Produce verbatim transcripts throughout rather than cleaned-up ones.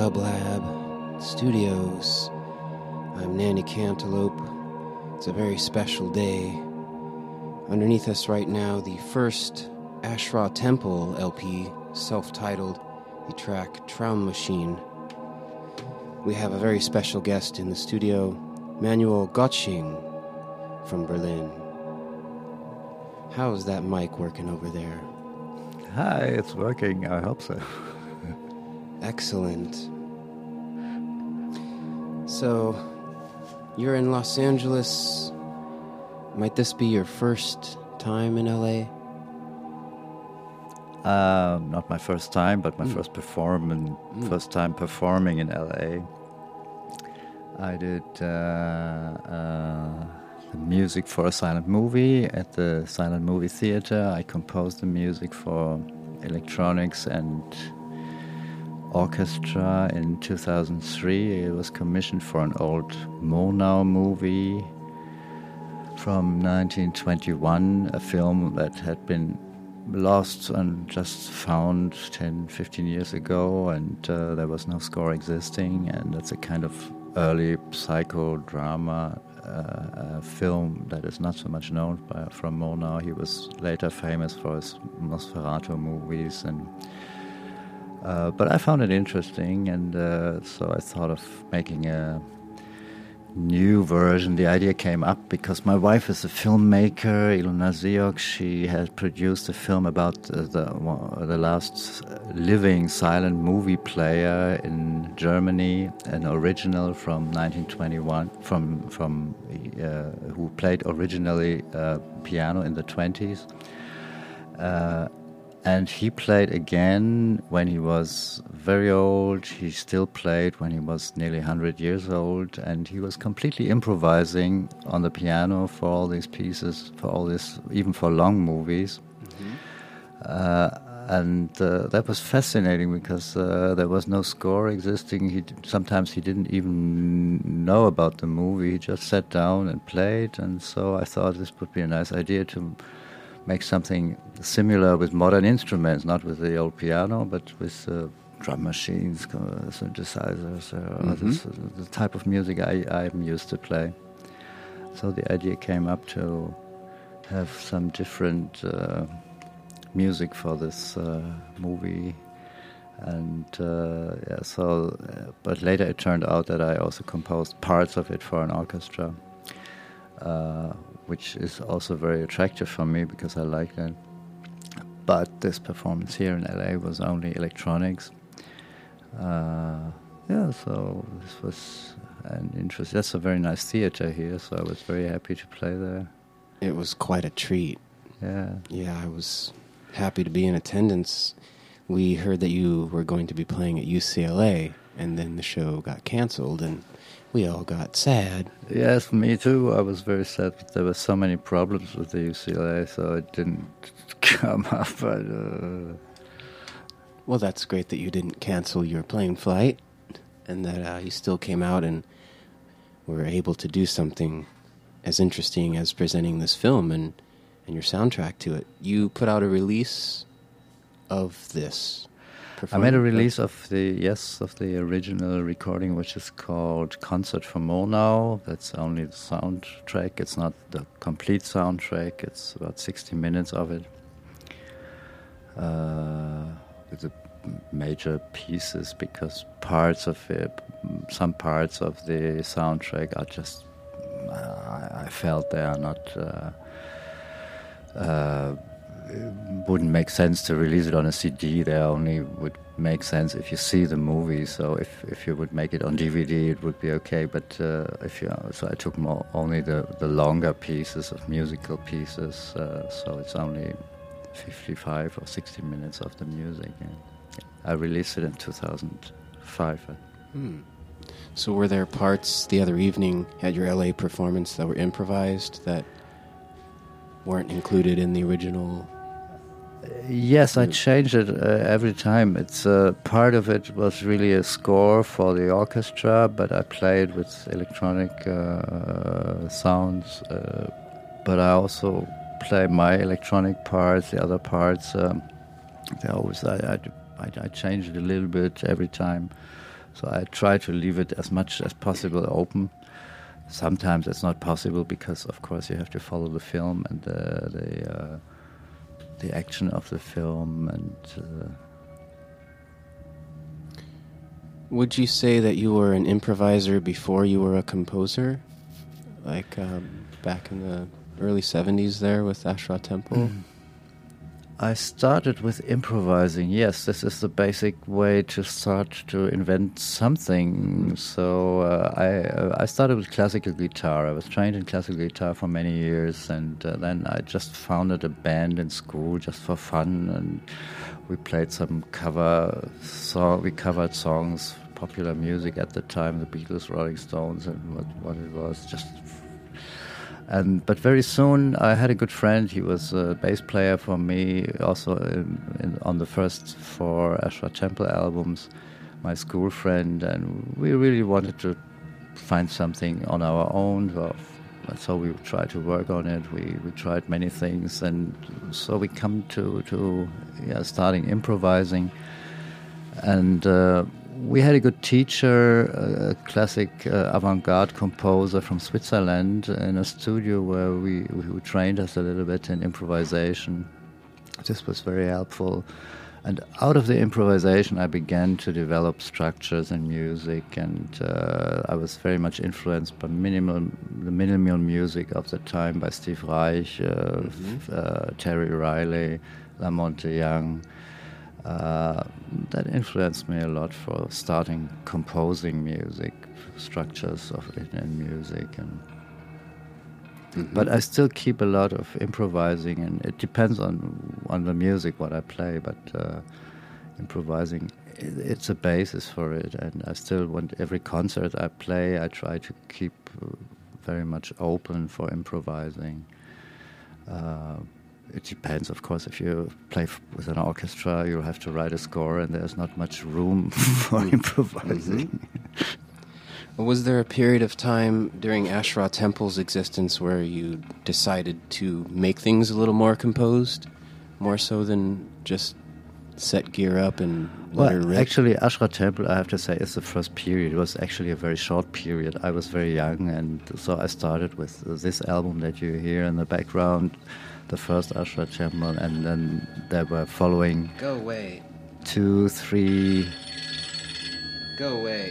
Dub Lab Studios. I'm Nanny Cantaloupe. It's a very special day. Underneath us right now, the first Ashra Temple L P, self-titled, the track Traum Machine. We have a very special guest in the studio, Manuel Gottsching from Berlin. How is that mic working over there? Hi, it's working. I hope so. Excellent. So, you're in Los Angeles. Might this be your first time in L A? Uh, not my first time, but my mm. first perform mm. first time performing in L A. I did uh, uh, the music for a silent movie at the Silent Movie Theater. I composed the music for electronics and orchestra in two thousand three. It was commissioned for an old Murnau movie from nineteen twenty-one, a film that had been lost and just found ten, fifteen years ago, and uh, there was no score existing, and that's a kind of early psychodrama uh, uh, film that is not so much known by, from Murnau. He was later famous for his Nosferatu movies, and uh, but I found it interesting, and uh, so I thought of making a new version. The idea came up because my wife is a filmmaker, Ilona Zeok. She had produced a film about uh, the the last living silent movie player in Germany, an original from nineteen twenty-one, from from uh, who played originally uh, piano in the twenties. Uh, And he played again when he was very old. He still played when he was nearly one hundred years old. And he was completely improvising on the piano for all these pieces, for all this, even for long movies. Mm-hmm. Uh, and uh, that was fascinating because uh, there was no score existing. He sometimes he didn't even know about the movie. He just sat down and played. And so I thought this would be a nice idea to make something similar with modern instruments, not with the old piano, but with uh, drum machines, uh, synthesizers, uh, mm-hmm. this, uh, the type of music I, I'm used to play. So the idea came up to have some different uh, music for this uh, movie. And uh, yeah, so, uh, but later it turned out that I also composed parts of it for an orchestra. Uh, which is also very attractive for me because I like that. But this performance here in L A was only electronics. Uh, yeah, so this was an interest. That's a very nice theater here, so I was very happy to play there. It was quite a treat. Yeah. Yeah, I was happy to be in attendance. We heard that you were going to be playing at U C L A, and then the show got canceled, and we all got sad. Yes, me too. I was very sad, but there were so many problems with the U C L A, so it didn't come up. But, uh... Well, that's great that you didn't cancel your plane flight, and that uh, you still came out and were able to do something as interesting as presenting this film and, and your soundtrack to it. You put out a release of this. I made a release of the, yes, of the original recording, which is called Concert for Murnau. That's only the soundtrack. It's not the complete soundtrack. It's about sixty minutes of it. Uh, with the major pieces, because parts of it, some parts of the soundtrack are just, I, I felt they are not, uh, uh, it wouldn't make sense to release it on a C D. They only would make sense if you see the movie. So if, if you would make it on D V D, it would be okay. But uh, if you so I took more only the, the longer pieces of musical pieces. Uh, so it's only fifty-five or sixty minutes of the music. And I released it in two thousand five. Hmm. So were there parts the other evening at your L A performance that were improvised that weren't included in the original? Yes, I changed it uh, every time. It's uh, part of it was really a score for the orchestra, but I played with electronic uh, sounds. Uh, but I also play my electronic parts. The other parts, um, they always I, I, I, I change it a little bit every time. So I try to leave it as much as possible open. Sometimes it's not possible because, of course, you have to follow the film and the the, uh, the action of the film. And uh, would you say that you were an improviser before you were a composer, like um, back in the early seventies there with Ashra Temple? I started with improvising. Yes, this is the basic way to start to invent something. So uh, I uh, I started with classical guitar. I was trained in classical guitar for many years, and uh, then I just founded a band in school just for fun, and we played some cover song. We covered songs, popular music at the time, the Beatles, Rolling Stones, and what, what it was, just. And but very soon I had a good friend. He was a bass player for me, also in, in, on the first four Ashra Temple albums, my school friend, and we really wanted to find something on our own. So, so we tried to work on it. We we tried many things, and so we come to to yeah, starting improvising, and. Uh, We had a good teacher, a classic uh, avant-garde composer from Switzerland, in a studio where we who trained us a little bit in improvisation. This was very helpful. And out of the improvisation, I began to develop structures in music, and uh, I was very much influenced by minimal, the minimal music of the time by Steve Reich, uh, mm-hmm. f- uh, Terry Riley, Lamonte Young. Uh, that influenced me a lot for starting composing music, structures of it in music, and mm-hmm. but I still keep a lot of improvising, and it depends on on the music what I play. But uh, improvising, it, it's a basis for it, and I still want every concert I play. I try to keep uh, very much open for improvising. Uh, It depends, of course. If you play f- with an orchestra, you have to write a score, and there's not much room for improvising. Mm-hmm. Was there a period of time during Ashra Temple's existence where you decided to make things a little more composed, more so than just set gear up and let well, her rip? Actually, Ashra Temple, I have to say, is the first period. It was actually a very short period. I was very young, and so I started with uh, this album that you hear in the background, the first Ashra Temple, and then there were following... Go away. Two, three... Go away.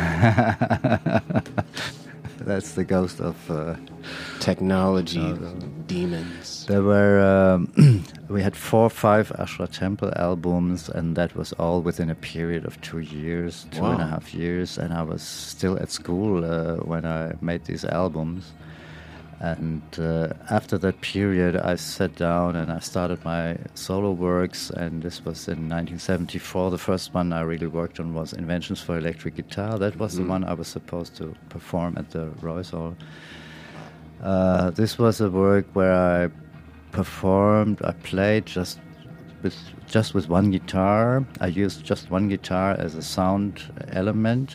That's the ghost of... Uh, Technology, no, no. demons. There were... Um, we had four, five Ashra Temple albums, and that was all within a period of two years, two wow. and a half years, and I was still at school uh, when I made these albums. And uh, after that period, I sat down and I started my solo works, and this was in nineteen seventy-four. The first one I really worked on was Inventions for Electric Guitar. That was mm-hmm. the one I was supposed to perform at the Royce Hall. Uh, this was a work where I performed, I played just with, just with one guitar. I used just one guitar as a sound element.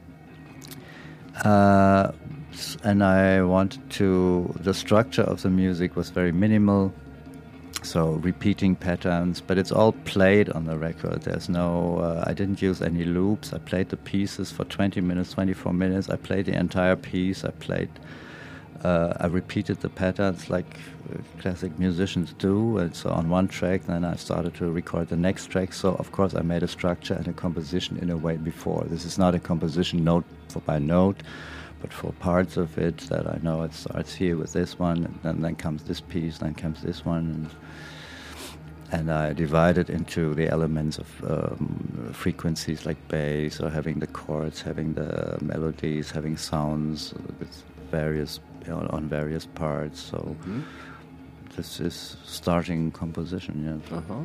Uh, And I wanted to, the structure of the music was very minimal, so repeating patterns, but it's all played on the record. There's no, uh, I didn't use any loops. I played the pieces for twenty minutes, twenty-four minutes. I played the entire piece. I played, uh, I repeated the patterns like uh, classic musicians do. And so on one track, then I started to record the next track. So of course I made a structure and a composition in a way before. This is not a composition note for by note, but for parts of it that I know it starts here with this one, and then, then comes this piece, then comes this one, and, and I divide it into the elements of um, frequencies like bass, or having the chords, having the melodies, having sounds with various, you know, on various parts. So mm-hmm. this is starting composition, yeah. Uh-huh.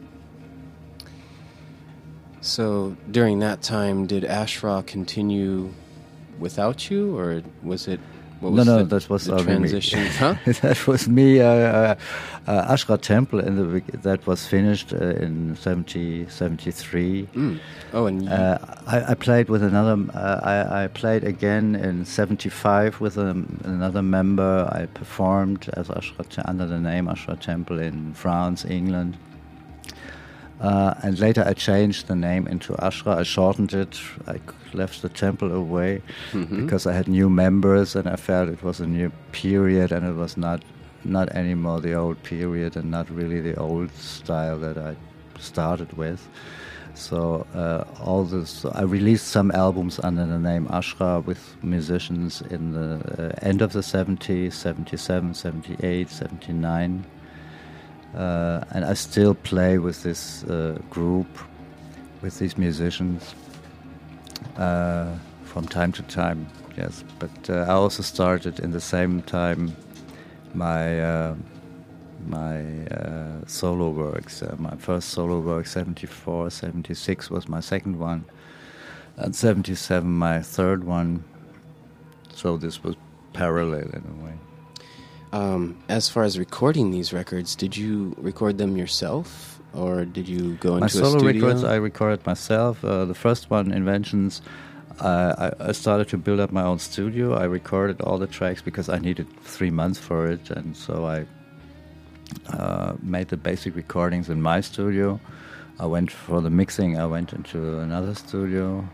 So during that time, did Ashra continue without you, or was it? What was no, no, the, that was the transition. Me. Huh? That was me. Uh, uh, uh, Ashra Temple, in the that was finished uh, in seventy, seventy-three. Mm. Oh, and uh, I, I played with another. Uh, I, I played again in seventy-five with a, another member. I performed as Ashra under the name Ashra Temple in France, England. Uh, and later I changed the name into Ashra. I shortened it. I left the temple away mm-hmm. because I had new members and I felt it was a new period and it was not not anymore the old period and not really the old style that I started with. So uh, all this, I released some albums under the name Ashra with musicians in the uh, end of the seventies, seventy-seven, seventy-eight, seventy-nine. Uh, and I still play with this uh, group, with these musicians uh, from time to time, yes. But uh, I also started in the same time my uh, my uh, solo works. Uh, my first solo work, seventy-four, seventy-six was my second one, and seventy-seven my third one. So this was parallel in a way. Um, as far as recording these records, did you record them yourself, or did you go into my a studio? My solo records I recorded myself. Uh, the first one, Inventions, uh, I, I started to build up my own studio. I recorded all the tracks because I needed three months for it, and so I uh, made the basic recordings in my studio. I went for the mixing, I went into another studio.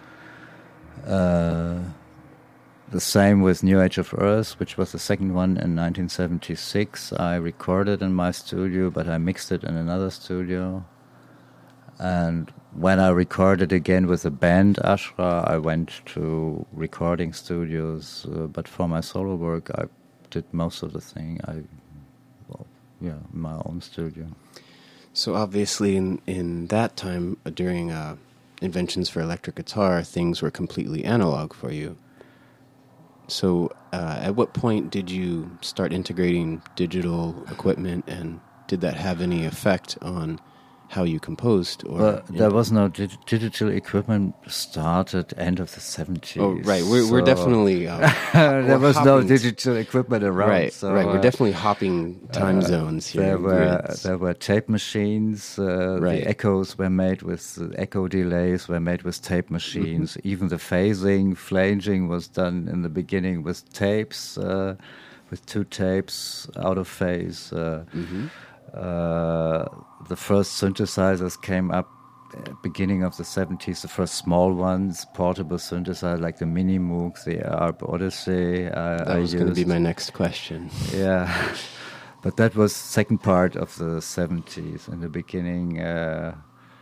Uh, The same with New Age of Earth, which was the second one in nineteen seventy-six. I recorded in my studio, but I mixed it in another studio. And when I recorded again with the band Ashra, I went to recording studios. Uh, but for my solo work, I did most of the thing. I, well, yeah, in my own studio. So obviously, in in that time uh, during uh, Inventions for Electric Guitar, things were completely analog for you. So uh, at what point did you start integrating digital equipment, and did that have any effect on how you composed? Or well, there was no dig- digital equipment started end of the seventies. Oh, right. We're, so we're definitely... Uh, there we're was hopping no digital equipment around. Right, so, right. We're uh, definitely hopping time uh, zones here. There were, grids. there were tape machines. Uh, right. The echoes were made with... Uh, echo delays were made with tape machines. Mm-hmm. Even the phasing, flanging was done in the beginning with tapes, uh, with two tapes out of phase. Uh, mm-hmm. uh, the first synthesizers came up uh, beginning of the seventies, the first small ones, portable synthesizers like the Mini Moog, the Arp Odyssey. Uh, that I was going to be my next question. Yeah, but that was second part of the seventies. In the beginning, uh,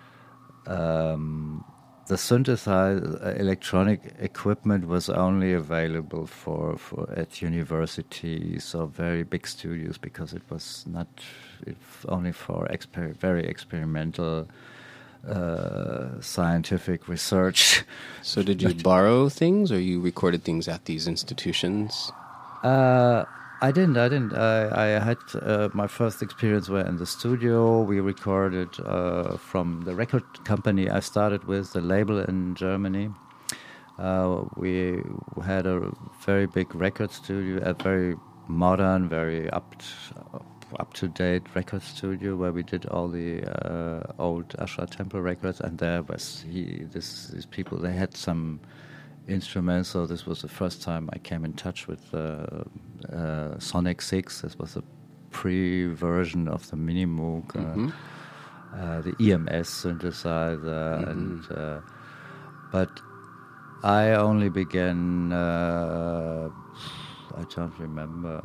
um, the synthesizer uh, electronic equipment was only available for, for at universities or very big studios because it was not it only for exper- very experimental uh, scientific research. So did you borrow things, or you recorded things at these institutions? Uh, I didn't. I didn't. I, I had uh, my first experience were in the studio. We recorded uh, from the record company I started with, the label in Germany. Uh, we had a very big record studio, a very modern, very up to, up to date record studio where we did all the uh, old Ashra Temple records. And there was he. This these people. They had some instruments, so this was the first time I came in touch with uh, uh, Sonic six. This was a pre-version of the Mini Moog, mm-hmm. uh, uh, the E M S synthesizer, mm-hmm. and uh, but I only began. Uh, I don't remember.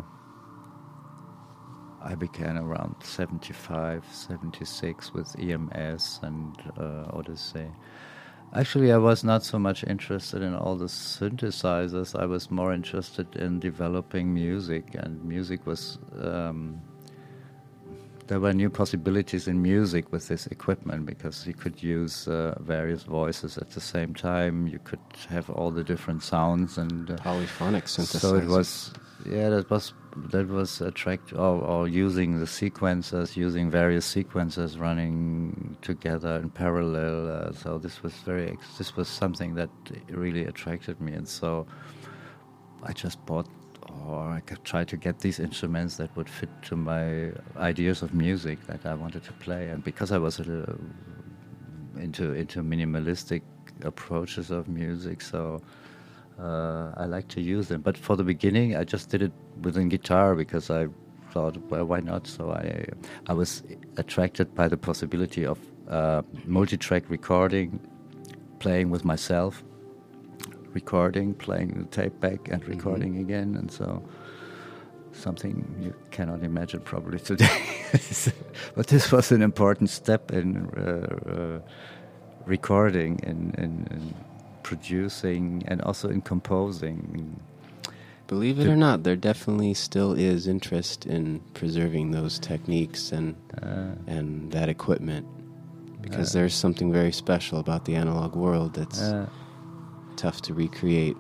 I began around seventy-five, seventy-six with E M S and uh, Odyssey. Actually, I was not so much interested in all the synthesizers. I was more interested in developing music, and music was... Um, there were new possibilities in music with this equipment because you could use uh, various voices at the same time. You could have all the different sounds and... Uh, polyphonic synthesizers. So it was... Yeah, that was... That was attractive, or, or using the sequencers, using various sequencers running together in parallel. Uh, so this was very, ex- this was something that really attracted me, and so I just bought, or I could try to get these instruments that would fit to my ideas of music that I wanted to play. And because I was uh, into into minimalistic approaches of music, so. Uh, I like to use them, but for the beginning, I just did it within guitar because I thought, well, why not? So I, I was attracted by the possibility of uh, multi-track recording, playing with myself, recording, playing the tape back and recording mm-hmm. again, and so something you cannot imagine probably today. But this was an important step in uh, uh, recording, in, in, in producing, and also in composing. Believe it or not, there definitely still is interest in preserving those techniques and uh, and that equipment, because uh, there's something very special about the analog world that's uh, tough to recreate,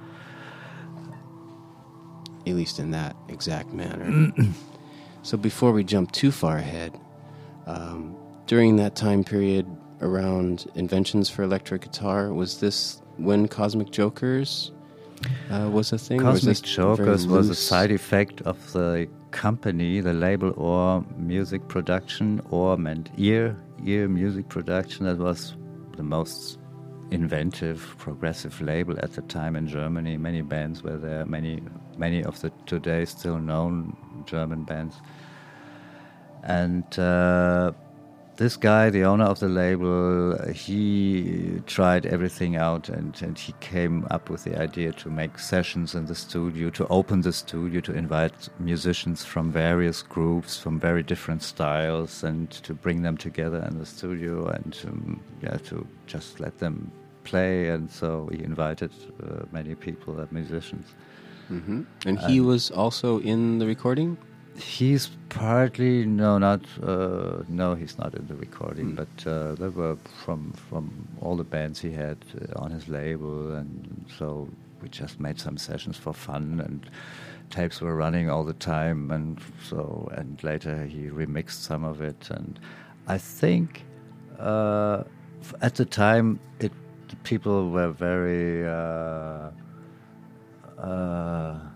at least in that exact manner. So before we jump too far ahead, um, during that time period around inventions for electric guitar, was this when Cosmic Jokers Uh, was a thing? Cosmic Jokers was a side effect of the company, the label Ohr Music Production. Ohr meant ear, ear music production. That was the most inventive, progressive label at the time in Germany. Many bands were there, many, many of the today still known German bands. And uh, this guy, the owner of the label, he tried everything out, and, and he came up with the idea to make sessions in the studio, to open the studio, to invite musicians from various groups, from very different styles, and to bring them together in the studio, and to, yeah, to just let them play. And so he invited uh, many people, uh, musicians. Mm-hmm. And he and was also in the recording? He's partly no, not uh, no. He's not in the recording, mm. but uh, they were from from all the bands he had uh, on his label, and so we just made some sessions for fun, and tapes were running all the time, and so and later he remixed some of it, and I think uh, f- at the time it people were very. Uh, uh,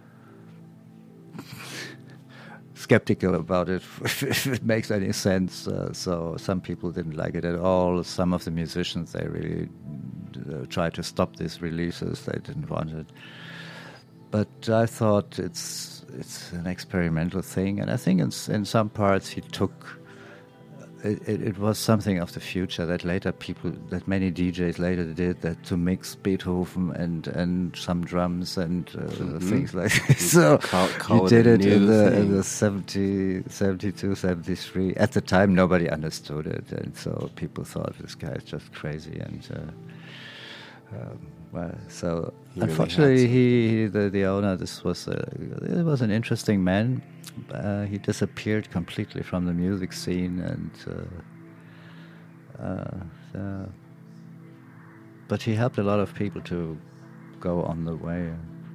skeptical about it, if it makes any sense. Uh, so some people didn't like it at all. Some of the musicians, they really uh, tried to stop these releases. They didn't want it. But I thought it's it's an experimental thing, and I think in, in some parts he took. It, it, it was something of the future that later people, that many D Js later did, that to mix Beethoven and, and some drums and uh, mm-hmm. things like this. So call, call he did it, it in the, in the seventy, seventy-two, seventy-three. At the time, nobody understood it, and so people thought this guy is just crazy. And uh, um, well, so he unfortunately, really he, he the, the owner. This was a, it was an interesting man. Uh, he disappeared completely from the music scene, and uh, uh, uh, but he helped a lot of people to go on the way.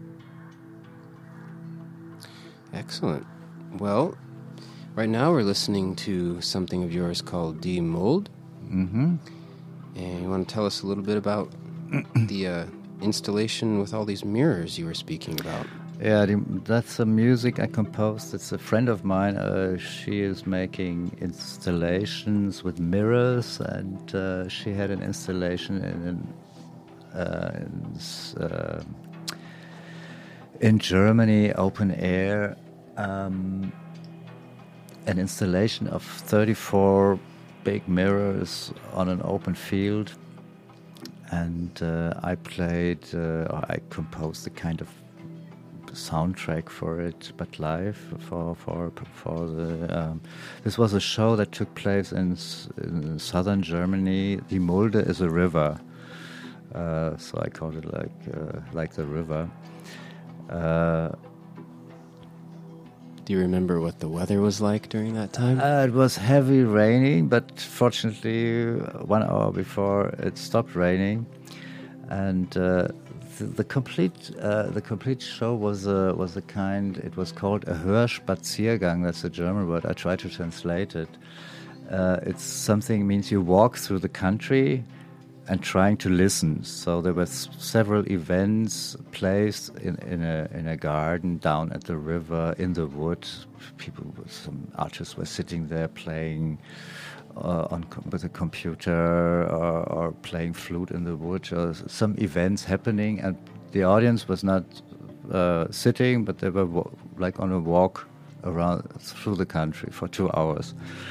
Excellent. Well, right now we're listening to something of yours called Die Mold. Mm-hmm. And you want to tell us a little bit about the uh, installation with all these mirrors you were speaking about? Yeah, the, that's the music I composed. It's a friend of mine. Uh, she is making installations with mirrors, and uh, she had an installation in uh, in, uh, in Germany, open air, um, an installation of thirty-four big mirrors on an open field, and uh, I played, uh, or I composed the kind of soundtrack for it, but live for for for the. Um, this was a show that took place in, in southern Germany. Die Mulde is a river, uh, so I called it like uh, like the river. Uh, Do you remember what the weather was like during that time? Uh, it was heavy raining, but fortunately, one hour before it stopped raining, and. Uh, The, the complete uh, the complete show was a was a kind. It was called a Hörspaziergang. That's a German word. I try to translate it. Uh, it's something means you walk through the country and trying to listen. So there were s- several events placed in, in a in a garden down at the river, in the wood. People, some artists were sitting there playing. Uh, on com- with a computer or, or playing flute in the wood, or some events happening, and the audience was not uh, sitting, but they were wa- like on a walk around through the country for two hours.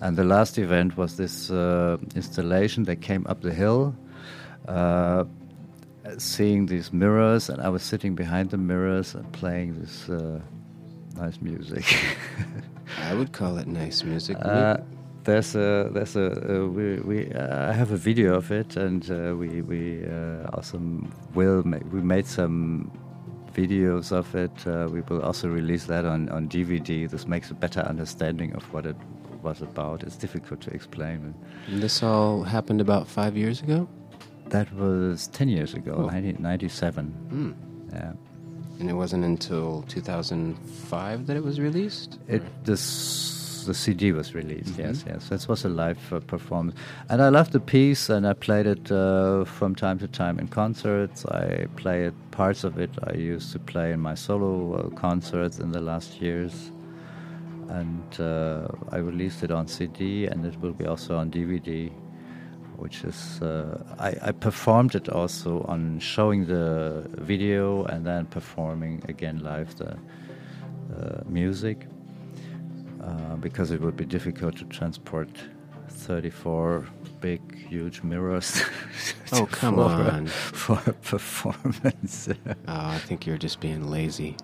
And the last event was this uh, installation. They came up the hill, uh, seeing these mirrors, and I was sitting behind the mirrors and playing this uh, nice music. I would call it nice music. Uh, there's a there's a uh, we we uh, I have a video of it, and uh, we we uh, also will ma- we made some videos of it. Uh, we will also release that on on D V D. This makes a better understanding of what it was about. It's difficult to explain. And this all happened about five years ago? That was ten years ago, oh. nineteen ninety-seven. Mm. Yeah. And it wasn't until two thousand five that it was released? It this the C D was released. Mm-hmm. Yes, yes. This was a live uh, performance, and I loved the piece, and I played it uh, from time to time in concerts. I play it, parts of it I used to play in my solo uh, concerts in the last years, and uh, I released it on C D, and it will be also on D V D. Which is, uh, I, I performed it also on showing the video and then performing again live the uh, music, uh, because it would be difficult to transport thirty-four big, huge mirrors. Oh, come for, on. For a performance. Oh, I think you're just being lazy.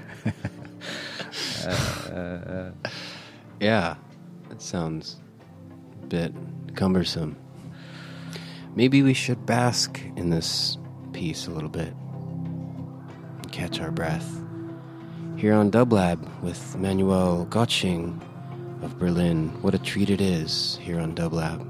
uh, uh, yeah, that sounds a bit cumbersome. Maybe we should bask in this piece a little bit and catch our breath. Here on Dublab with Manuel Gotsching of Berlin. What a treat it is here on Dublab.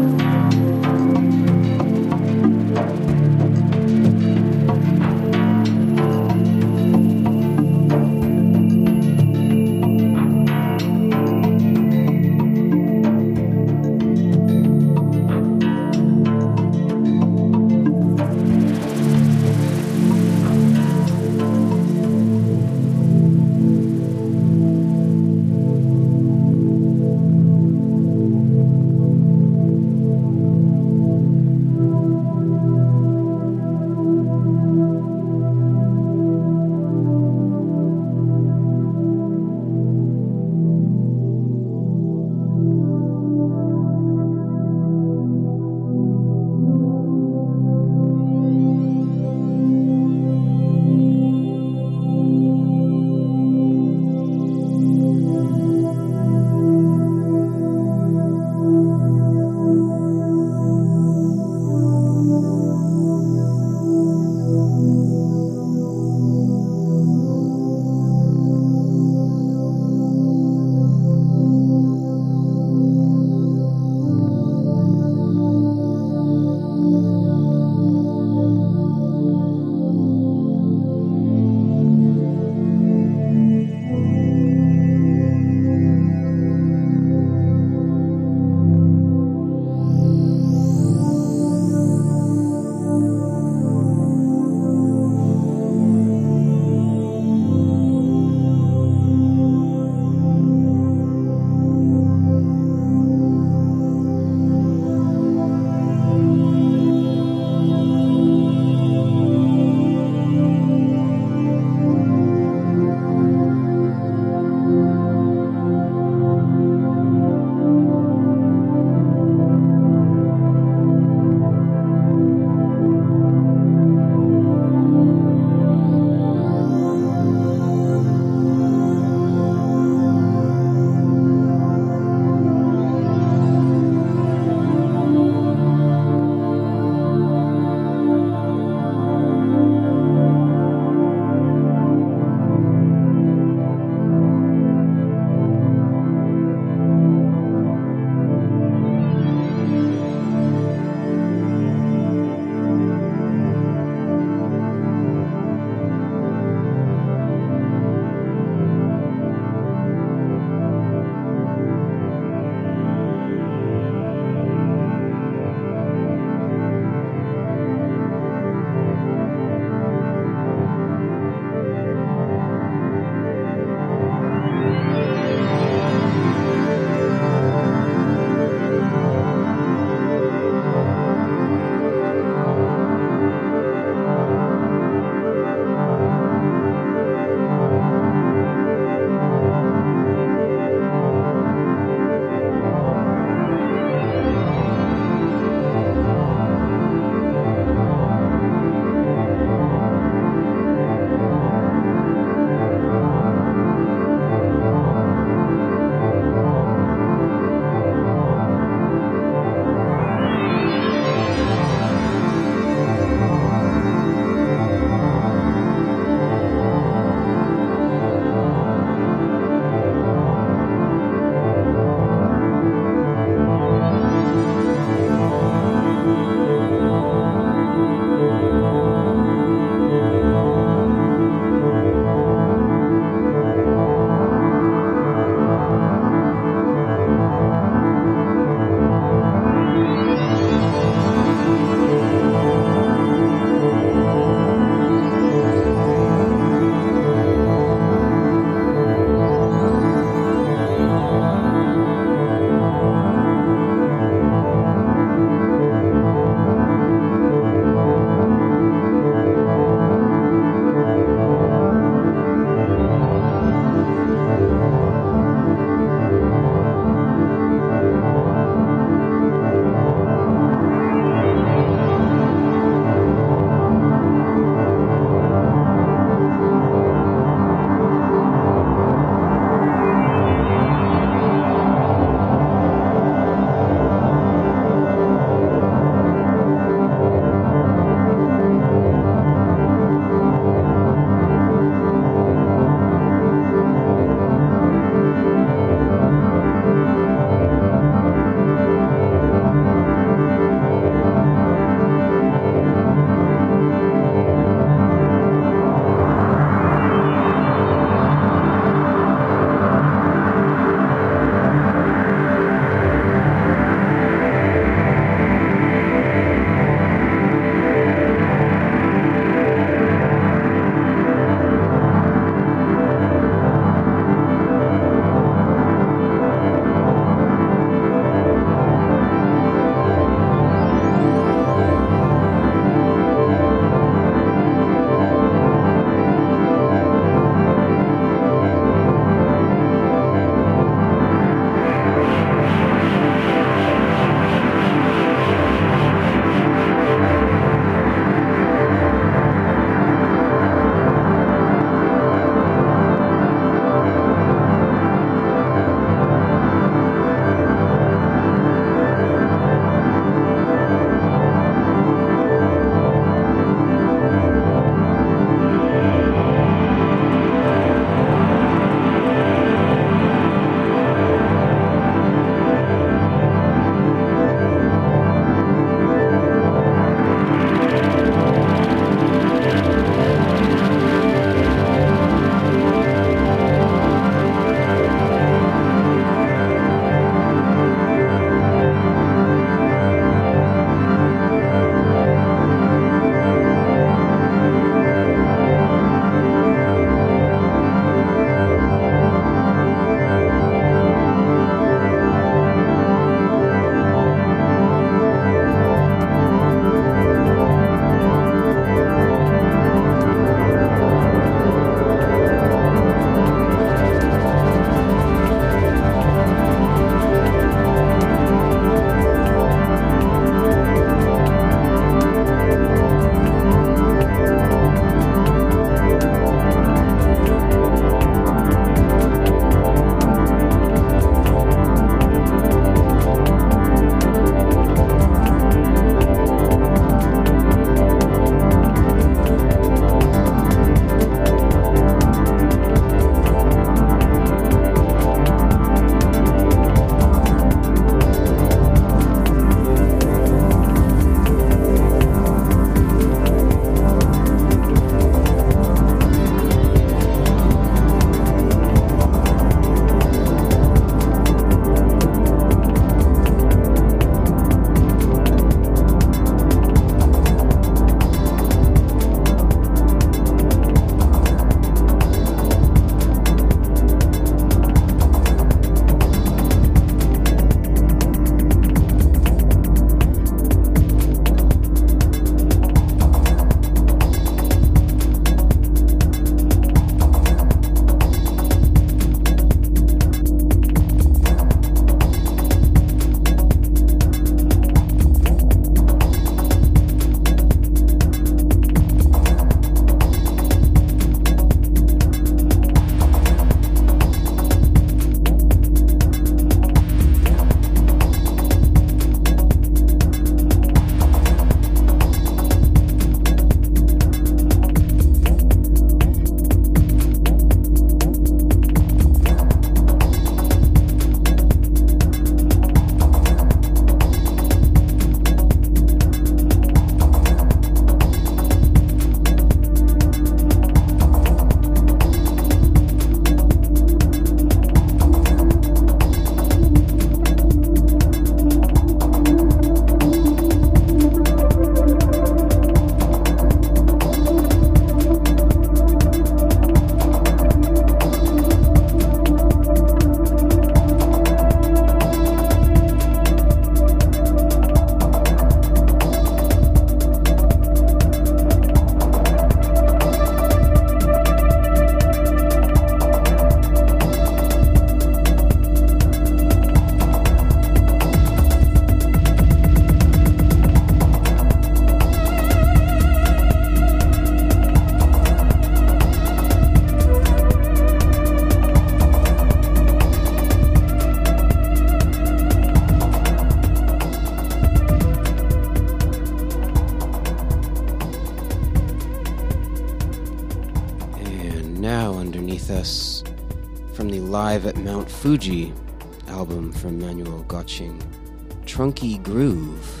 underneath us from the Live at Mount Fuji album from Manuel Gotching, Trunky Groove.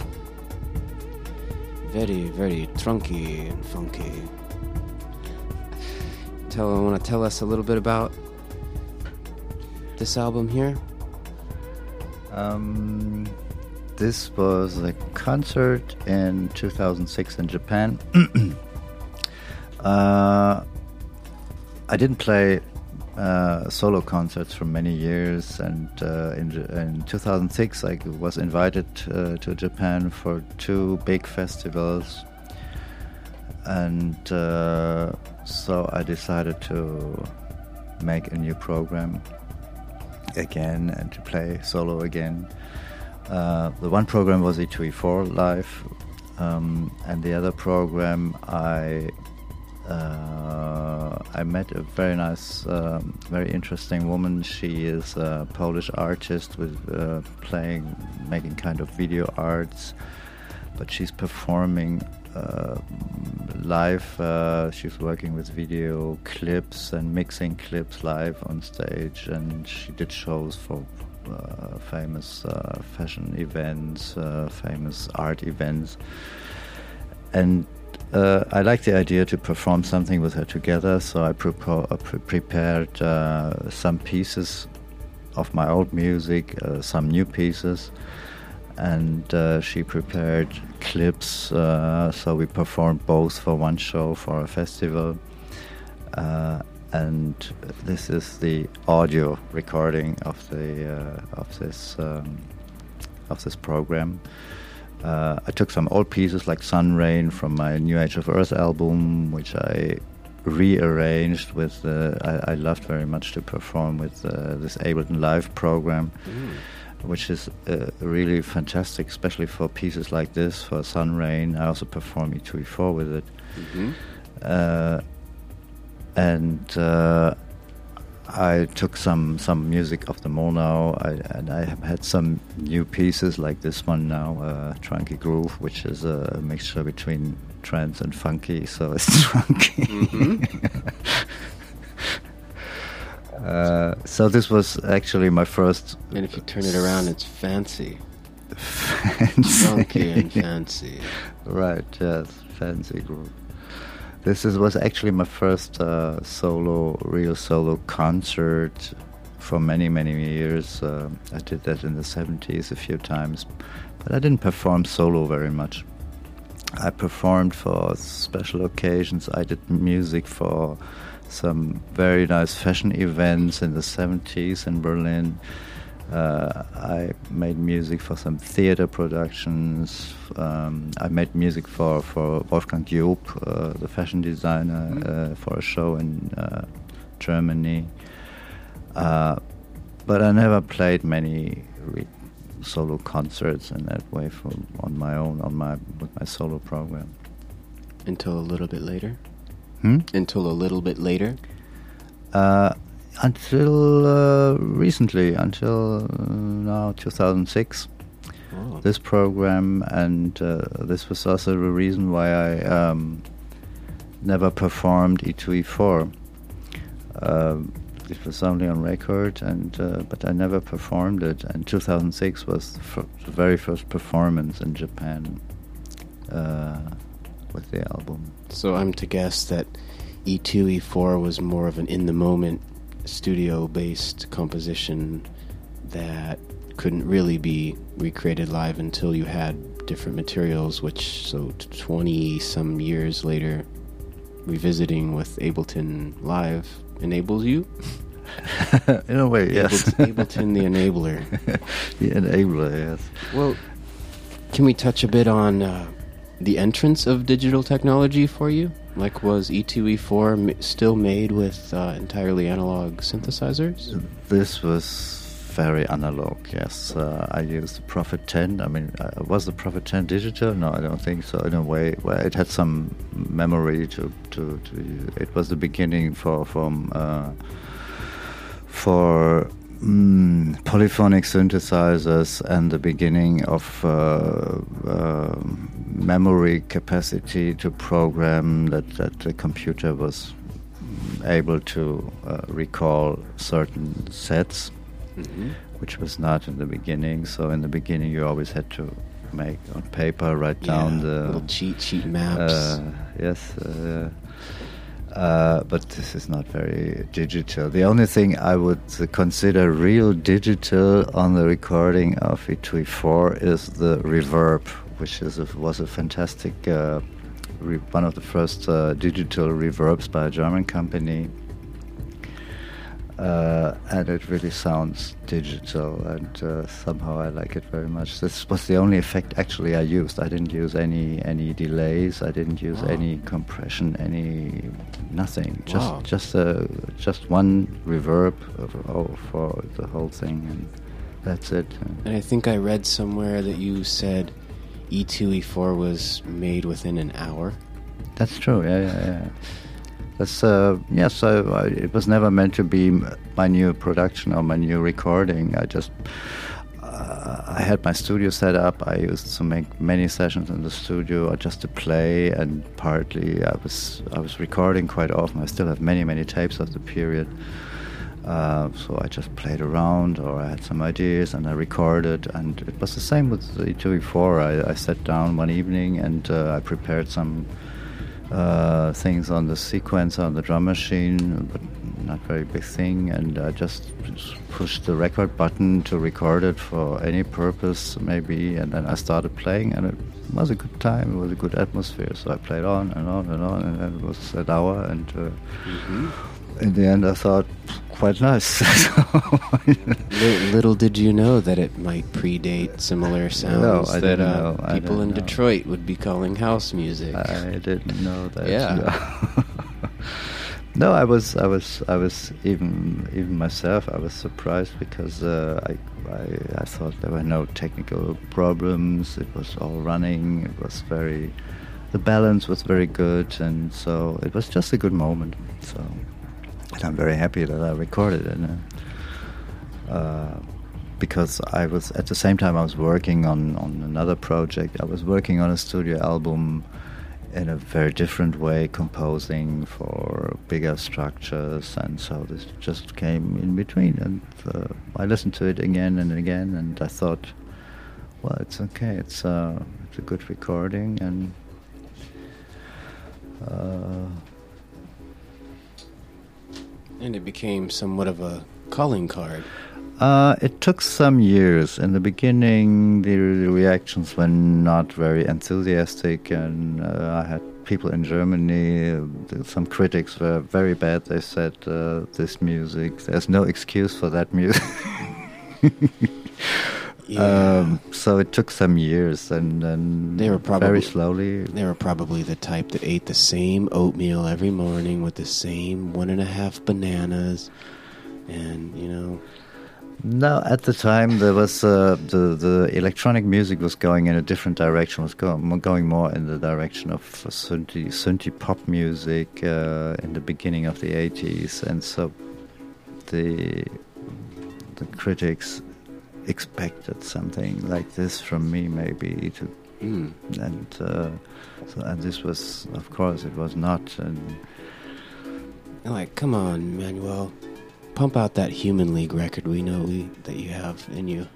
Very, very trunky and funky. Tell, want to tell us a little bit about this album here? Um, this was a concert in two thousand six in Japan. uh, I didn't play uh, solo concerts for many years, and uh, in, in two thousand six I was invited uh, to Japan for two big festivals, and uh, so I decided to make a new program again and to play solo again. Uh, the one program was E two E four live, um, and the other program I uh, I met a very nice, um, very interesting woman. She is a Polish artist with uh, playing, making kind of video arts, but she's performing uh, live. Uh, she's working with video clips and mixing clips live on stage, and she did shows for uh, famous uh, fashion events, uh, famous art events, and uh, I liked the idea to perform something with her together. So I prepo- uh, pre- prepared uh, some pieces of my old music, uh, some new pieces, and uh, she prepared clips, uh, so we performed both for one show for a festival, uh, and this is the audio recording of the uh, of this um, of this program. Uh, I took some old pieces like Sun Rain from my New Age of Earth album, which I rearranged with. Uh, I, I loved very much to perform with uh, this Ableton Live program. Mm. Which is uh, really fantastic, especially for pieces like this, for Sun Rain. I also perform E two E four with it. Mm-hmm. Uh, and uh, I took some, some music of the Monau, I, and I have had some new pieces like this one now, uh, Trunky Groove, which is a mixture between trance and funky, so it's trunky. Mm-hmm. Uh, so this was actually my first. And if you turn it around, it's fancy. Fancy. Funky and fancy. Right, yes, fancy groove. This is, was actually my first uh, solo, real solo concert for many, many years. Uh, I did that in the seventies a few times, but I didn't perform solo very much. I performed for special occasions. I did music for some very nice fashion events in the seventies in Berlin. Uh, I made music for some theater productions. Um, I made music for, for Wolfgang Job, uh, the fashion designer, mm. uh, for a show in uh, Germany. Uh, but I never played many re- solo concerts in that way for, on my own, on my with my solo program. Until a little bit later? Hmm? Until a little bit later? Uh, until uh, recently, until uh, now, two thousand six. Oh. This program, and uh, this was also the reason why I um, never performed E two E four. Uh, it was only on record, and uh, but I never performed it. And two thousand six was the, f- the very first performance in Japan uh, with the album. So I'm to guess that E two E four was more of an in-the-moment, studio-based composition that couldn't really be recreated live until you had different materials, which, so twenty-some years later, revisiting with Ableton Live enables you? In a way, yes. Ableton, Ableton the enabler. The enabler, yes. Well, can we touch a bit on uh, the entrance of digital technology for you? Like, was E two E four m- still made with uh, entirely analog synthesizers? This was very analog, yes. Uh, I used the Prophet ten. I mean, uh, was the Prophet ten digital? No, I don't think so. In a way, well, it had some memory to, to, to it was the beginning for from uh, for mm, polyphonic synthesizers and the beginning of uh, uh, memory capacity to program that, that the computer was able to uh, recall certain sets, Mm-hmm. which was not in the beginning. So in the beginning, you always had to make on paper, write down Yeah, the little cheat sheet maps. Uh, yes, uh, uh, but this is not very digital. The only thing I would uh, consider real digital on the recording of E two E four is the reverb, which is a, was a fantastic, uh, re- one of the first uh, digital reverbs by a German company. Uh, and it really sounds digital, and uh, somehow I like it very much. This was the only effect actually I used. I didn't use any any delays. I didn't use Wow. any compression, any nothing. Just Wow. just uh, just one reverb of, oh, for the whole thing, and that's it. And I think I read somewhere that you said E two E four was made within an hour. That's true. Yeah, yeah, yeah. That's uh, yes. I, I, it was never meant to be m- my new production or my new recording. I just uh, I had my studio set up. I used to make many sessions in the studio, or just to play, and partly I was I was recording quite often. I still have many many tapes of the period. Uh, so I just played around, or I had some ideas and I recorded, and it was the same with the E two E four. I, I sat down one evening and uh, I prepared some uh, things on the sequencer on the drum machine, but not very big thing, and I just, just pushed the record button to record it for any purpose maybe, and then I started playing, and it was a good time. It was a good atmosphere, so I played on and on and on, and it was an hour, and uh, Mm-hmm. in the end I thought, quite nice. Little, little did you know that it might predate similar sounds No, I that didn't uh, know. I people in didn't know. Detroit would be calling house music. I didn't know that. Yeah. No, I was, I was, I was even, even myself. I was surprised because uh, I, I, I thought there were no technical problems. It was all running. It was very, the balance was very good, and so it was just a good moment. So, and I'm very happy that I recorded it. Uh, uh, because I was at the same time I was working on, on another project. I was working on a studio album in a very different way, composing for bigger structures, and so this just came in between, and uh, I listened to it again and again, and I thought, well, it's okay, it's, uh, it's a good recording, and uh, And it became somewhat of a calling card. Uh, it took some years. In the beginning, the reactions were not very enthusiastic, and uh, I had people in Germany, uh, some critics were very bad. They said, uh, this music, there's no excuse for that music. Yeah. Um, so it took some years, and then They were probably- very slowly. They were probably the type that ate the same oatmeal every morning with the same one and a half bananas, and, you know... No, at the time there was uh, the the electronic music was going in a different direction. Was going going more in the direction of synthie synthie pop music uh, in the beginning of the eighties, and so the the critics expected something like this from me, maybe to, Mm. and uh, so and this was, of course, it was not. And They're like, come on, Manuel, pump out that Human League record we know we, that you have in you.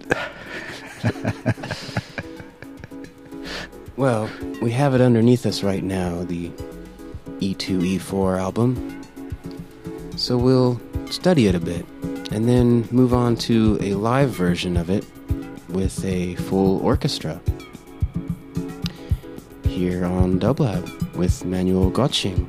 Well, we have it underneath us right now, the E two E four album. So we'll study it a bit, and then move on to a live version of it with a full orchestra. Here on Dublab with Manuel Gottsching.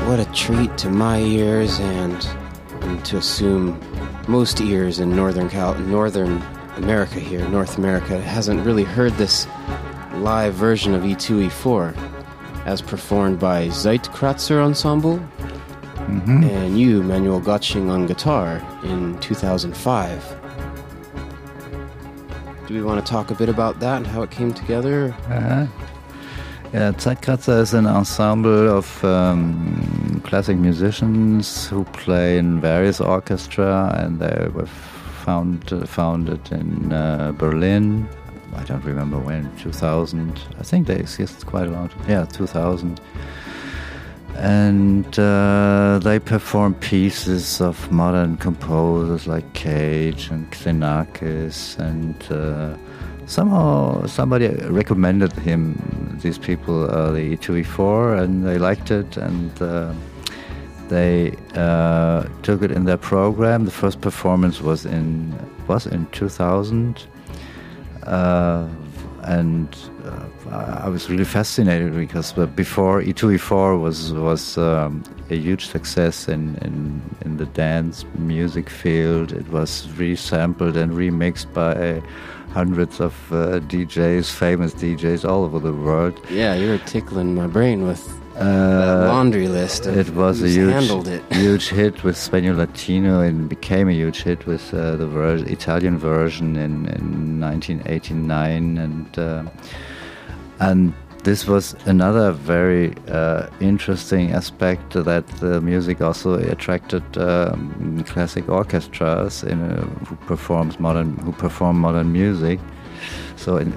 what a treat to my ears and, and to assume most ears in Northern Cal- Northern America here, North America, hasn't really heard this live version of E two E four as performed by Zeitkratzer Ensemble mm-hmm. and you, Manuel Gotsching, on guitar in two thousand five. Do we want to talk a bit about that and how it came together? Uh-huh. Yeah, Zeitkratzer is an ensemble of um, classic musicians who play in various orchestra, and they were found, uh, founded in uh, Berlin. I don't remember when, two thousand. I think they exist quite a lot. Yeah, two thousand. And uh, they perform pieces of modern composers like Cage and Xenakis, and uh, somehow somebody recommended him, these people, uh, the E two E four, and they liked it, and uh, they uh, took it in their program. The first performance was in was in two thousand, uh, and uh, I was really fascinated because before E two E four was was um, a huge success in, in in the dance music field. It was resampled and remixed by hundreds of uh, D Js, famous D Js all over the world. Yeah, you were tickling my brain with uh, that laundry list. Of it was a huge, it. huge hit with Spagno Latino, and became a huge hit with uh, the ver- Italian version in, in nineteen eighty-nine, and uh, and this was another very uh, interesting aspect, that the music also attracted um, classic orchestras in, uh, who performs modern who perform modern music. So in,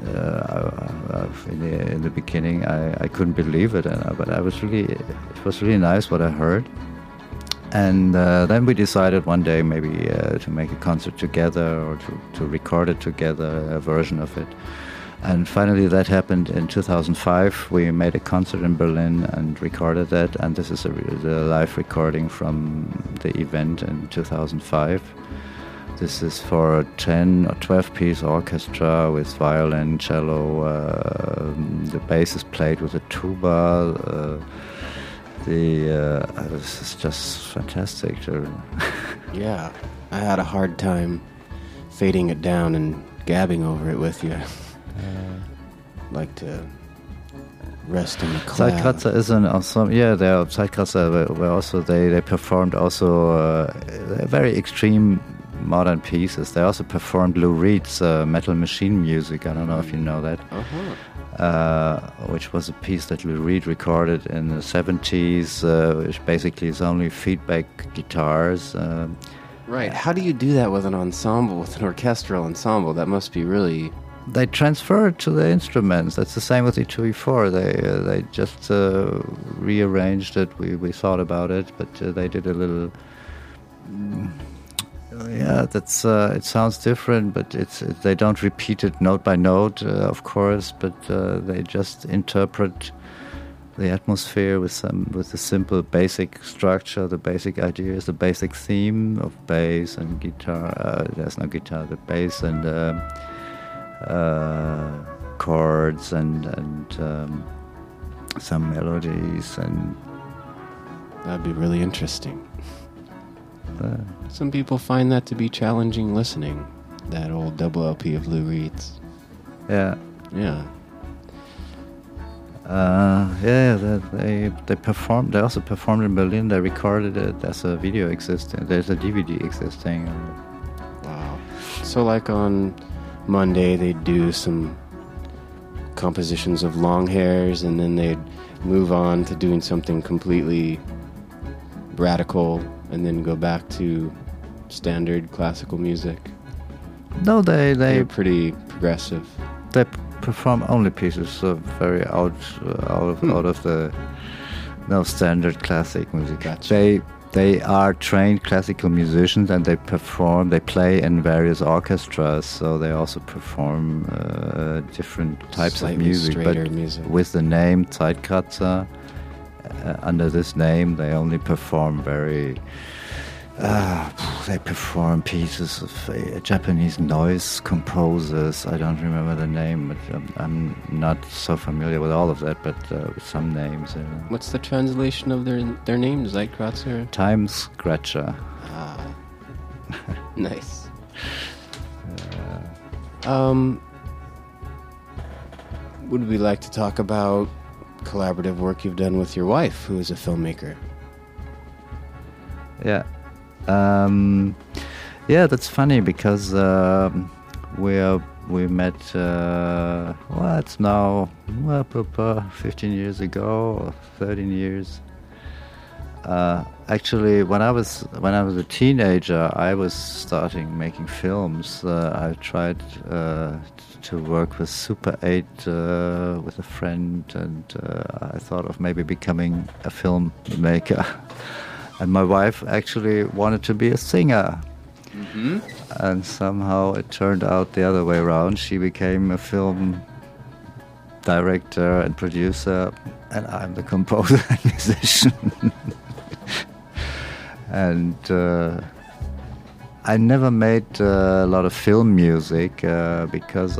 uh, in, the, in the beginning, I, I couldn't believe it, and, but I was really it was really nice what I heard. And uh, then we decided one day maybe uh, to make a concert together, or to, to record it together, a version of it. And finally that happened in two thousand five. We made a concert in Berlin and recorded that, and this is a, the live recording from the event in two thousand five. This is for a ten or twelve piece orchestra with violin, cello, uh, the bass is played with a tuba. Uh, the uh, this is just fantastic. Yeah, I had a hard time fading it down and gabbing over it with you. Uh, like to rest in the cloud. Zeitkratzer is an awesome. Yeah, they are Zeitkratzer. Were, were also they they performed also uh, very extreme modern pieces. They also performed Lou Reed's uh, Metal Machine music. I don't know if you know that. Uh-huh. Uh, which was a piece that Lou Reed recorded in the seventies, uh, which basically is only feedback guitars. Uh, right. How do you do that with an ensemble, with an orchestral ensemble? That must be really. They transfer it to the instruments. That's the same with E two E four. They uh, they just uh, rearranged it. We we thought about it, but uh, they did a little. Mm, yeah, that's. Uh, it sounds different, but it's it, they don't repeat it note by note, uh, of course. But uh, they just interpret the atmosphere with some with a simple basic structure. The basic idea is the basic theme of bass and guitar. Uh, there's no guitar, the bass and. Uh, Uh, chords and and um, some melodies, and that'd be really interesting. Uh, some people find that to be challenging listening. That old double L P of Lou Reed's. Yeah, yeah, uh, yeah. They, they they performed. They also performed in Berlin. They recorded it. There's a video existing. There's a D V D existing. Wow. So like on Monday they'd do some compositions of Long Hairs, and then they'd move on to doing something completely radical, and then go back to standard classical music. No, they they They're pretty progressive. They perform only pieces of very out uh, out of hmm. out of the no standard classic music. Gotcha. They They are trained classical musicians, and they perform, they play in various orchestras, so they also perform uh, different types Slightly of music. But music. with the name Zeitkratzer, uh, under this name, they only perform very Uh, they perform pieces of uh, Japanese noise composers. I don't remember the name, but um, I'm not so familiar with all of that, but uh, with some names. Uh, What's the translation of their their names? Zeitkratzer? Time Scratcher. Ah, nice. Uh, um, would we like to talk about collaborative work you've done with your wife, who is a filmmaker? Yeah. Um, yeah, that's funny because uh, we are, we met. Uh, well, it's now well, fifteen years ago, or thirteen years. Uh, actually, when I was when I was a teenager, I was starting making films. Uh, I tried uh, to work with Super eight uh, with a friend, and uh, I thought of maybe becoming a filmmaker. And my wife actually wanted to be a singer. Mm-hmm. And somehow it turned out the other way around. She became a film director and producer, and I'm the composer and musician. And uh, I never made uh, a lot of film music uh, because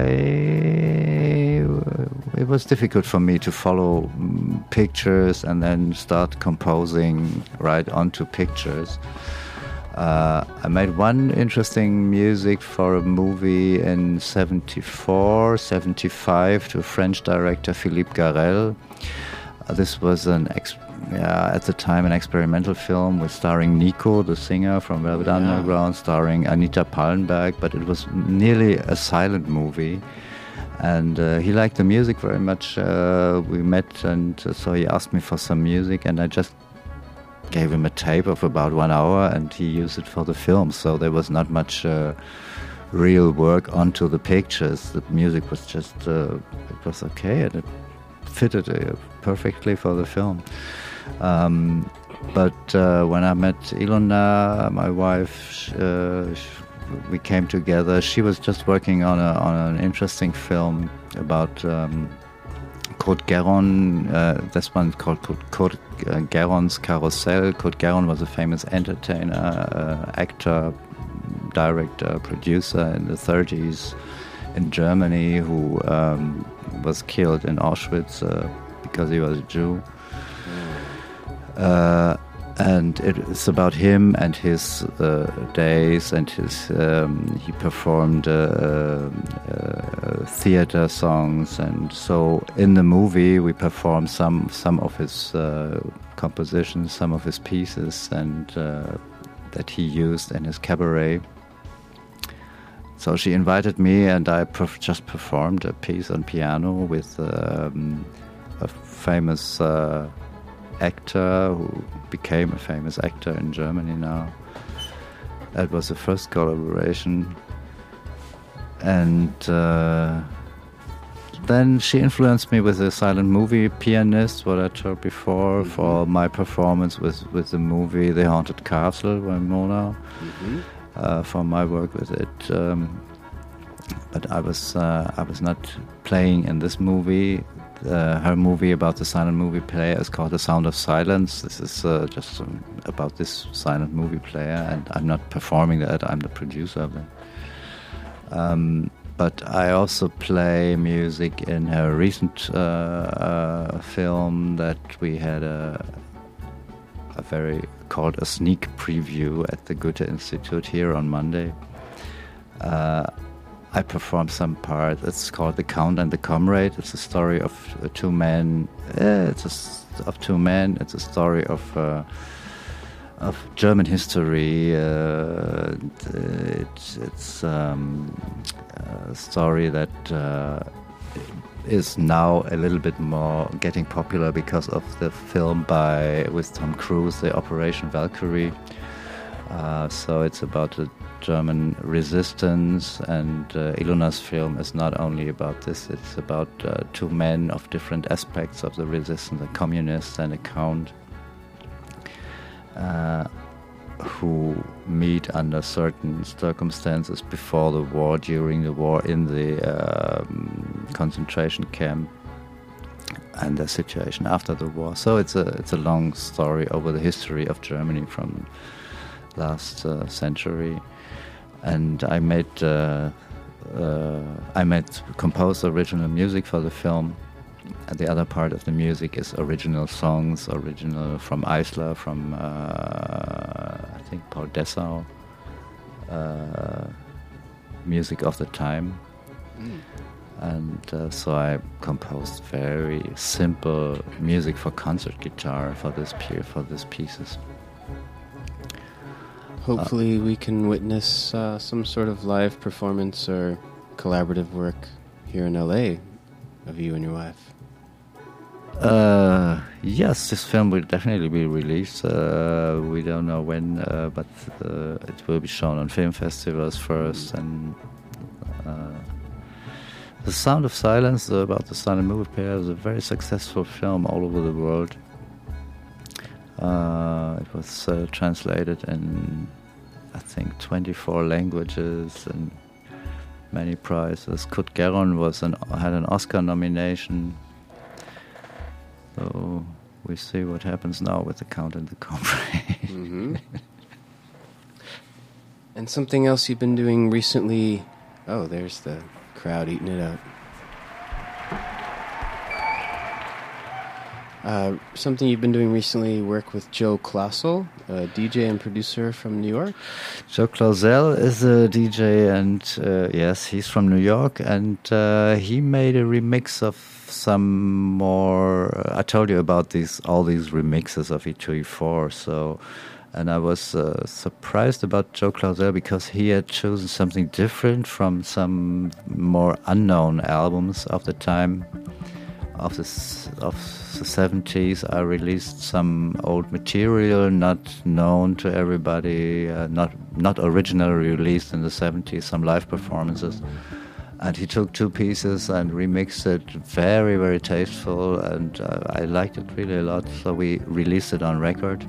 I it was difficult for me to follow um, pictures and then start composing right onto pictures. Uh, I made one interesting music for a movie in seventy-four, seventy-five to a French director, Philippe Garrel. Uh, this was an ex- yeah, at the time an experimental film with starring Nico, the singer from Velvet yeah. Underground, starring Anita Pallenberg, but it was nearly a silent movie. And uh, he liked the music very much. Uh, we met, and uh, so he asked me for some music, and I just gave him a tape of about one hour, and he used it for the film. So there was not much uh, real work onto the pictures. The music was just, uh, it was okay, and it fitted uh, perfectly for the film. Um, but uh, when I met Ilona, my wife, uh, we came together. She was just working on a on an interesting film about um, Kurt Geron. Uh, this one called Kurt, Kurt uh, Geron's Carousel. Kurt Geron was a famous entertainer, uh, actor, director, producer in the thirties in Germany, who um, was killed in Auschwitz uh, because he was a Jew. Uh, and it's about him and his uh, days, and his um, he performed uh, uh, theater songs, and so in the movie we performed some some of his uh, compositions, some of his pieces, and uh, that he used in his cabaret. So she invited me, and I perf- just performed a piece on piano with um, a famous uh, actor who became a famous actor in Germany now. That was the first collaboration. And uh, then she influenced me with a silent movie pianist, what I told before, mm-hmm. for my performance with, with the movie The Haunted Castle by Mona. Mm-hmm. Uh, for my work with it, um, but I was uh, I was not playing in this movie. Uh, her movie about the silent movie player is called The Sound of Silence. This is uh, just um, about this silent movie player, and I'm not performing that. I'm the producer of it. Um, but I also play music in her recent uh, uh, film that we had a. a very called a sneak preview at the Goethe Institute here on Monday. Uh, I performed some part. It's called The Count and the Comrade. It's a story of uh, two men. Uh, it's a, of two men. It's a story of uh, of German history. Uh, it's it's um, a story that uh, is now a little bit more getting popular because of the film by with Tom Cruise, the Operation Valkyrie. Uh, so it's about the German resistance, and uh, Ilona's film is not only about this. It's about uh, two men of different aspects of the resistance: a communist and a count, uh, who meet under certain circumstances before the war, during the war, in the um, concentration camp, and the situation after the war. So it's a it's a long story over the history of Germany from last uh, century, and I made uh, uh, I made composed original music for the film. And the other part of the music is original songs, original from Eisler, from uh, I think Paul Dessau, uh, music of the time. Mm. And uh, so I composed very simple music for concert guitar for this pier, for these pieces. Hopefully, uh, we can witness uh, some sort of live performance or collaborative work here in L A of you and your wife. Uh, yes, this film will definitely be released. Uh, we don't know when, uh, but uh, it will be shown on film festivals first, and. Uh, The Sound of Silence, uh, about the silent movie pair, is a very successful film all over the world. Uh, it was uh, translated in, I think, twenty-four languages and many prizes. Kurt Geron was an, had an Oscar nomination. So we see what happens now with The Count and the Cobra. Mm-hmm. And something else you've been doing recently. Oh, there's the crowd eating it up. Uh, something you've been doing recently, work with Joe Clausel, a D J and producer from New York. Joe Clausel is a D J, and uh, yes, he's from New York, and uh, he made a remix of some more. Uh, I told you about these all these remixes of E two E four, so. And I was uh, surprised about Joe Clausel because he had chosen something different from some more unknown albums of the time. Of the, of the seventies, I released some old material not known to everybody, uh, not not originally released in the seventies, some live performances. And he took two pieces and remixed it, very, very tasteful, and uh, I liked it really a lot, so we released it on record.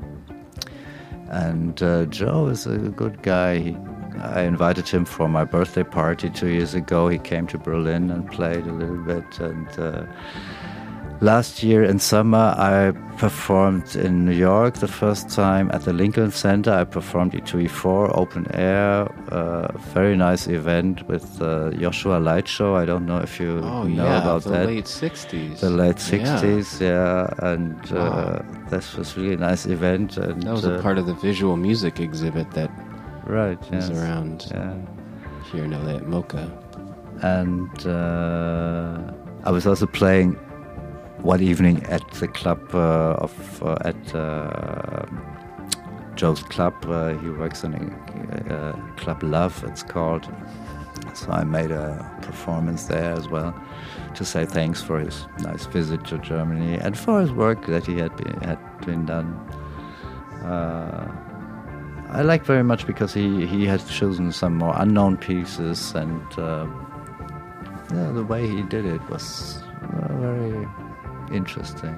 And uh, Joe is a good guy. He, I invited him for my birthday party two years ago. He came to Berlin and played a little bit. And uh, last year in summer, I performed in New York the first time at the Lincoln Center. I performed E two E four, open air, uh, very nice event with uh, Joshua Light Show. I don't know if you oh, know yeah, about the that. The late sixties. The late sixties, yeah. yeah. And uh, wow. This was really a nice event. And, that was uh, a part of the visual music exhibit that right, was yes. around yeah. here in L A at Mocha. And uh, I was also playing one evening at the club uh, of uh, at uh, Joe's club. Uh, he works in a uh, Club Love, it's called. So I made a performance there as well to say thanks for his nice visit to Germany and for his work that he had been, had been done. Uh, I like very much because he, he had chosen some more unknown pieces, and uh, yeah, the way he did it was uh, very interesting.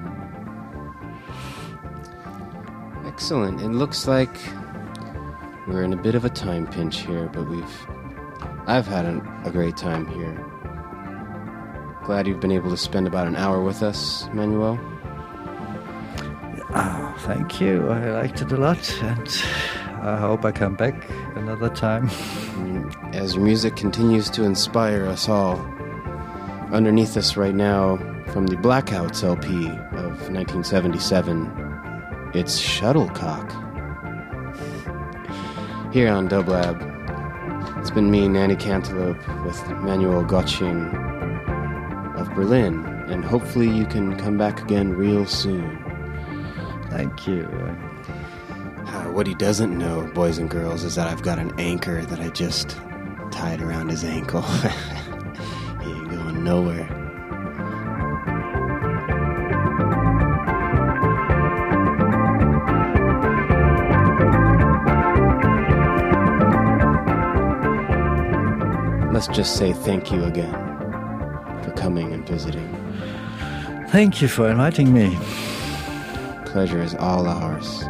Excellent. It looks like we're in a bit of a time pinch here, but we've I've had an, a great time here. Glad you've been able to spend about an hour with us, Manuel. Oh, thank you. I liked it a lot, and I hope I come back another time. As your music continues to inspire us all, underneath us right now, from the Blackouts L P of nineteen seventy-seven, it's Shuttlecock. Here on Dublab, it's been me, Nanny Cantaloupe, with Manuel Gottsching of Berlin, and hopefully you can come back again real soon. Thank you. Uh, what he doesn't know, boys and girls, is that I've got an anchor that I just tied around his ankle. He ain't going nowhere. Let's just say thank you again for coming and visiting. Thank you for inviting me. Pleasure is all ours.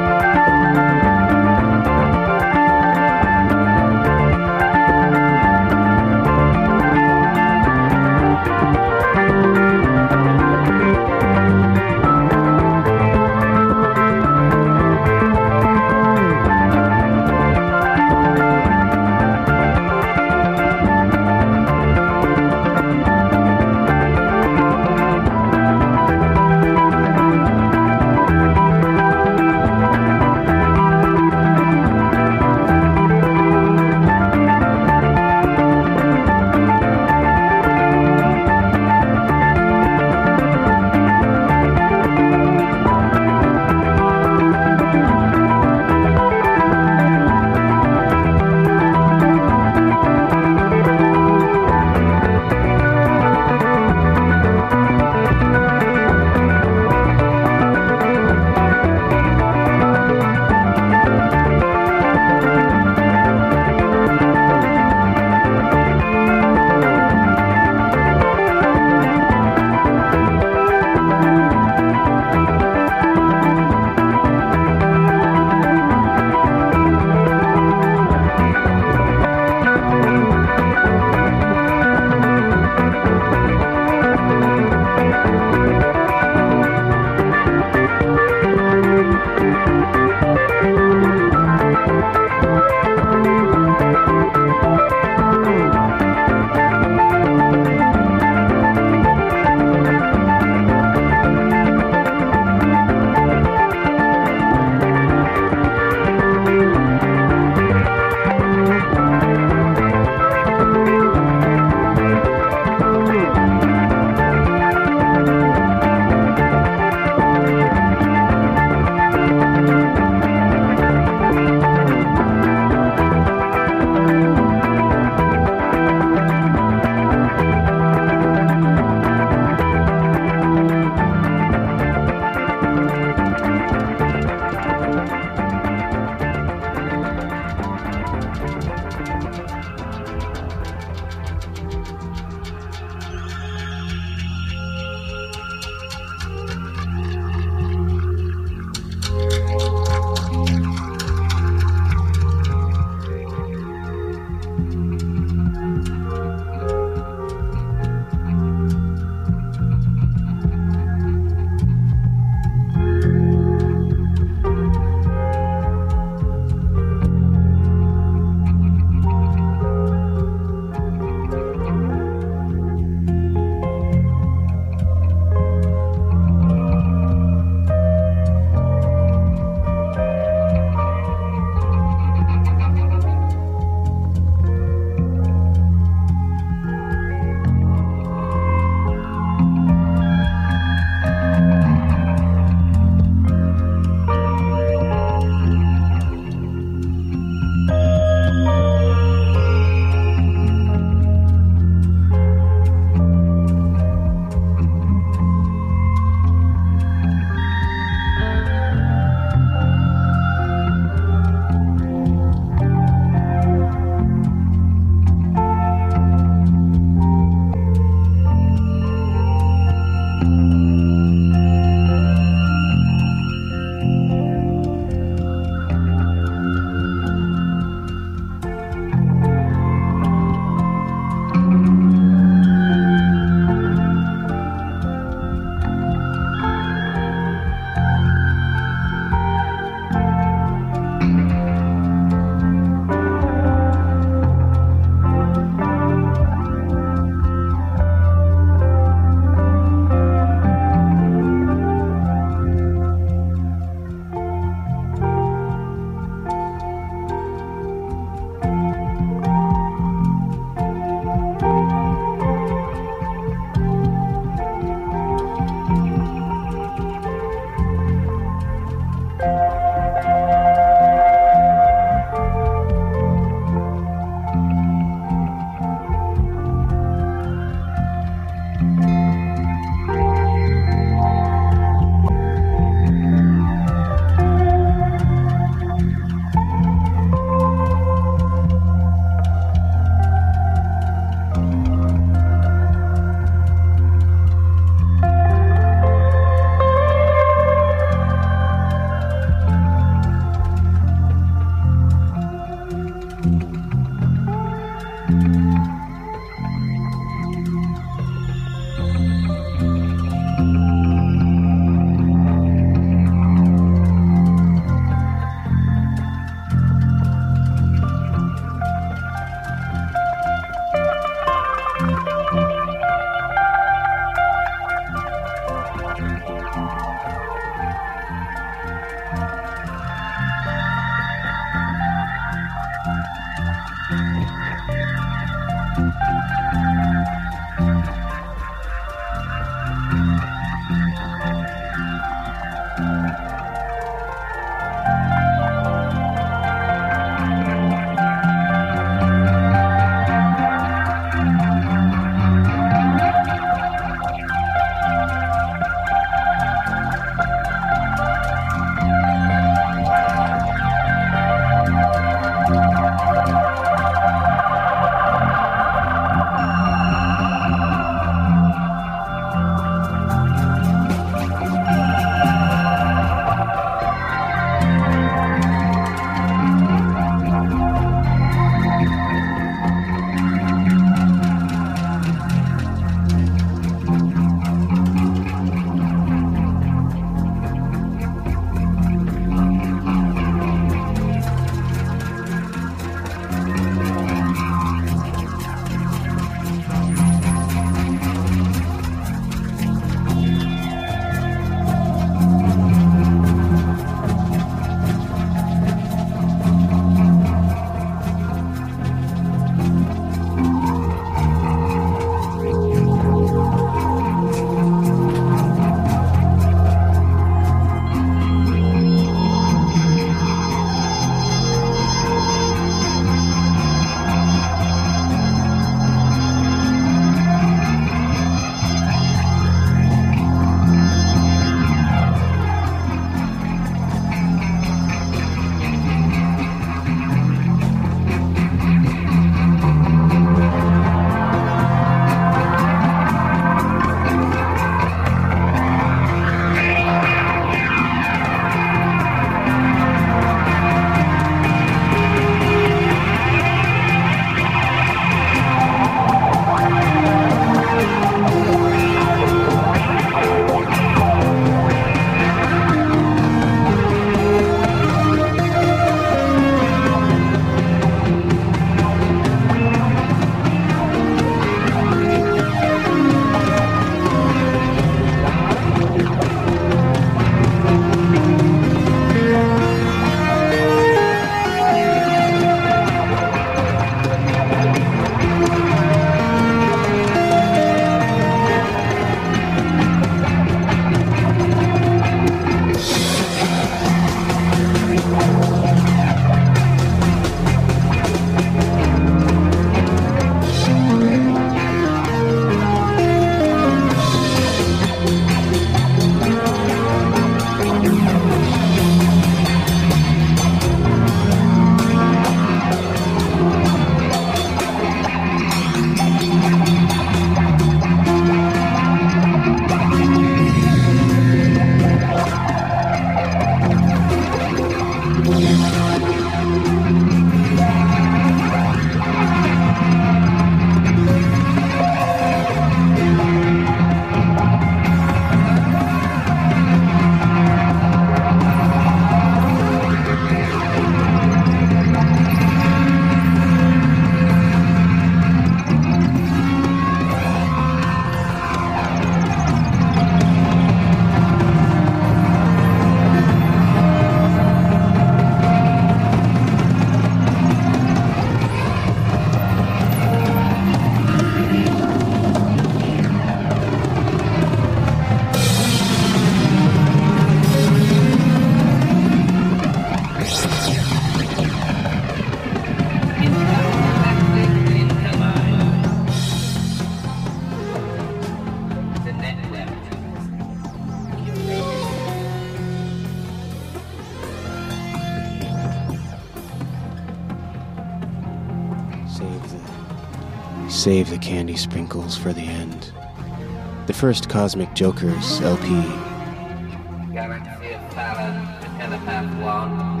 Save the candy sprinkles for the end. The first Cosmic Jokers L P. Galaxy of Talon, the telepath one.